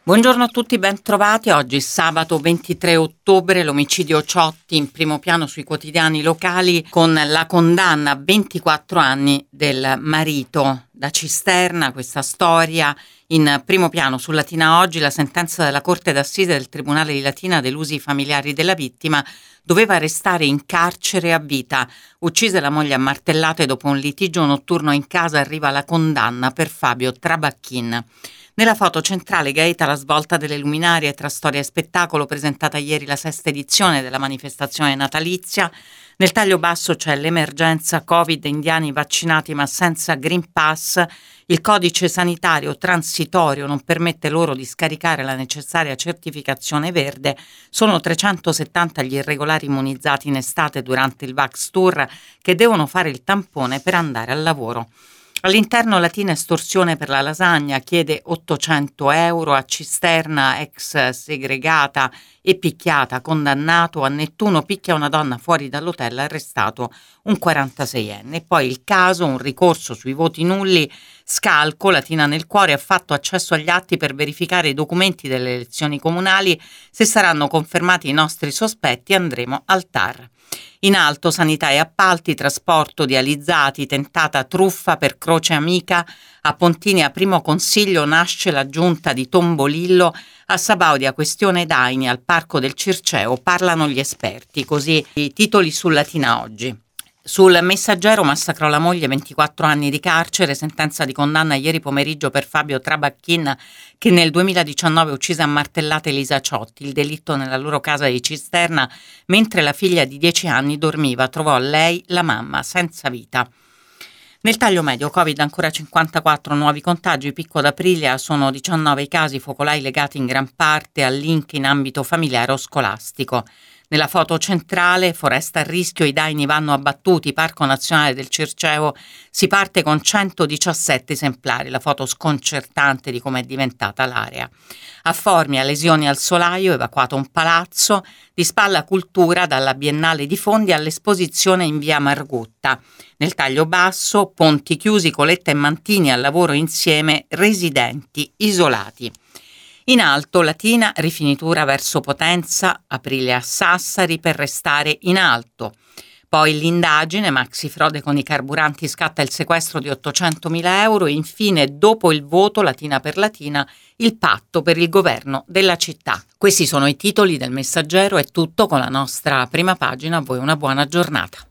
Buongiorno a tutti, ben trovati. Oggi sabato 23 ottobre, l'omicidio Ciotti in primo piano sui quotidiani locali con la condanna a 24 anni del marito. Da Cisterna, questa storia in primo piano su Latina Oggi. La sentenza della Corte d'Assise del Tribunale di Latina ha deluso i familiari della vittima. Doveva restare in carcere a vita. Uccise la moglie a martellate dopo un litigio notturno in casa, arriva la condanna per Fabio Trabacchin. Nella foto centrale Gaeta la svolta delle luminarie tra storia e spettacolo, presentata ieri la sesta edizione della manifestazione natalizia. Nel taglio basso c'è l'emergenza Covid, indiani vaccinati ma senza Green Pass. Il codice sanitario transitorio non permette loro di scaricare la necessaria certificazione verde. Sono 370 gli irregolari immunizzati in estate durante il Vax Tour che devono fare il tampone per andare al lavoro. All'interno Latina estorsione per la lasagna, chiede 800 euro a Cisterna, ex segregata e picchiata, condannato. A Nettuno picchia una donna fuori dall'hotel, arrestato un 46enne. E poi il caso, un ricorso sui voti nulli, Scalco, Latina nel cuore, ha fatto accesso agli atti per verificare i documenti delle elezioni comunali. Se saranno confermati i nostri sospetti andremo al TAR. In alto sanità e appalti, trasporto dializzati, tentata truffa per Croce Amica. A Pontini a primo consiglio nasce la giunta di Tombolillo. A Sabaudia questione Daini, al Parco del Circeo parlano gli esperti. Così i titoli su Latina Oggi. Sul Messaggero, massacrò la moglie, 24 anni di carcere, sentenza di condanna ieri pomeriggio per Fabio Trabacchin che nel 2019 uccise a martellate Elisa Ciotti. Il delitto nella loro casa di Cisterna mentre la figlia di 10 anni dormiva, trovò lei la mamma senza vita. Nel taglio medio Covid ancora 54 nuovi contagi, picco d'Aprilia, sono 19 i casi, focolai legati in gran parte al link in ambito familiare o scolastico. Nella foto centrale, foresta a rischio, i daini vanno abbattuti, Parco Nazionale del Circeo, si parte con 117 esemplari, la foto sconcertante di come è diventata l'area. A Formia, lesioni al solaio, evacuato un palazzo, di spalla cultura dalla Biennale di Fondi all'esposizione in via Margutta. Nel taglio basso, ponti chiusi, Coletta e Mantini al lavoro insieme, residenti isolati. In alto, Latina, rifinitura verso Potenza, aprile a Sassari per restare in alto. Poi l'indagine, maxi frode con i carburanti, scatta il sequestro di 800.000 euro e infine, dopo il voto, Latina per Latina, il patto per il governo della città. Questi sono i titoli del Messaggero, è tutto con la nostra prima pagina, a voi una buona giornata.